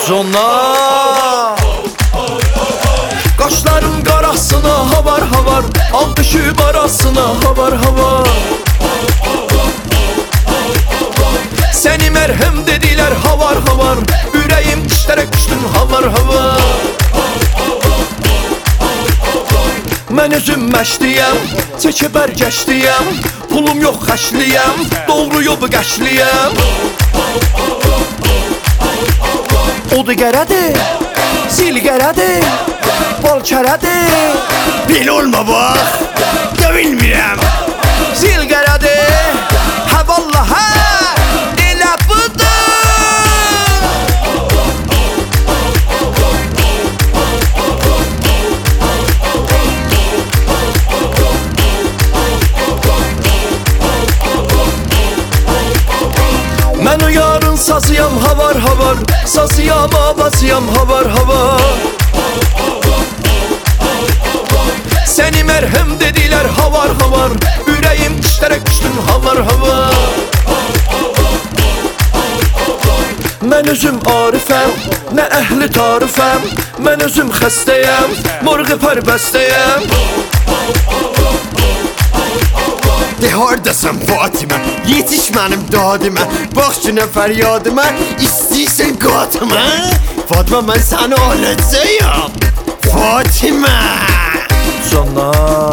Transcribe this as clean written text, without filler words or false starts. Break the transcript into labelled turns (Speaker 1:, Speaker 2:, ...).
Speaker 1: Zona Qaşların qarasına havar havar, al düşüb arasına havar havar. Səni mərhəm dedilər havar havar, ürəyim işlərə düşdün havar havar. Mən özüm məşliyəm, çəkə bərgəşliyəm, pulum yox xəşliyəm, doğru yolu qəşliyəm. Odu gərədir, sil gərədir, bol kərədir.
Speaker 2: Bil olma bax, da bilmirəm.
Speaker 1: Sil gərədir, hə vallaha, elə budur. Mən o yarın sazıyam havar havar, sazıyam avazıyam havar havar. Səni mərhəm dedilər havar havar, ürəyim işlərə düşdün havar havar. Mən özüm arifəm, nə əhli tarifəm, mən özüm xəstəyəm, morğu pərbəstəyəm.
Speaker 2: De hardasan Fatıma, yetiş mənim dadimə, bax günə fəryadımə, istəyirsən qatıma. Fatıma, mən səni alacağım Fatıma.
Speaker 1: Zona